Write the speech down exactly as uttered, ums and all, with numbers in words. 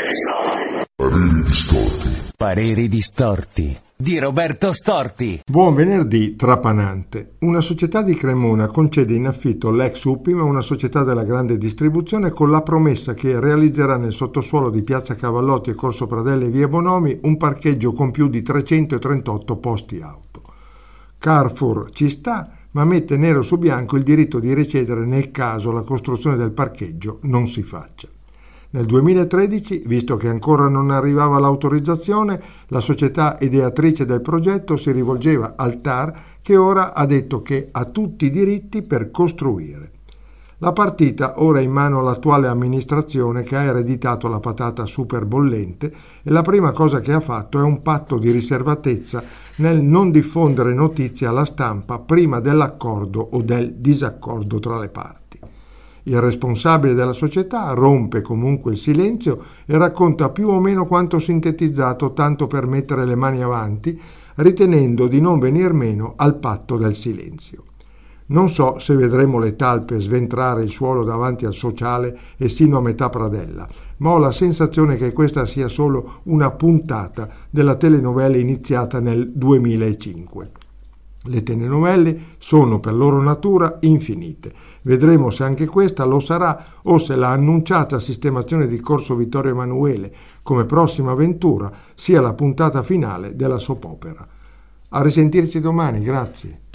Pareri distorti. Pareri distorti di Roberto Storti. Buon venerdì trapanante. Una società di Cremona concede in affitto l'ex Upim a una società della grande distribuzione con la promessa che realizzerà nel sottosuolo di Piazza Cavallotti e Corso Pradella e via Bonomi un parcheggio con più di trecentotrentotto posti auto. Carrefour ci sta, ma mette nero su bianco il diritto di recedere nel caso la costruzione del parcheggio non si faccia. Nel duemilatredici, visto che ancora non arrivava l'autorizzazione, la società ideatrice del progetto si rivolgeva al T A R, che ora ha detto che ha tutti i diritti per costruire. La partita ora è in mano all'attuale amministrazione che ha ereditato la patata super bollente e la prima cosa che ha fatto è un patto di riservatezza nel non diffondere notizie alla stampa prima dell'accordo o del disaccordo tra le parti. Il responsabile della società rompe comunque il silenzio e racconta più o meno quanto sintetizzato tanto per mettere le mani avanti, ritenendo di non venir meno al patto del silenzio. Non so se vedremo le talpe sventrare il suolo davanti al sociale e sino a metà Pradella, ma ho la sensazione che questa sia solo una puntata della telenovela iniziata nel duemilacinque. Le telenovelle sono per loro natura infinite. Vedremo se anche questa lo sarà o se la annunciata sistemazione di Corso Vittorio Emanuele come prossima avventura sia la puntata finale della soap opera. A risentirci domani, grazie.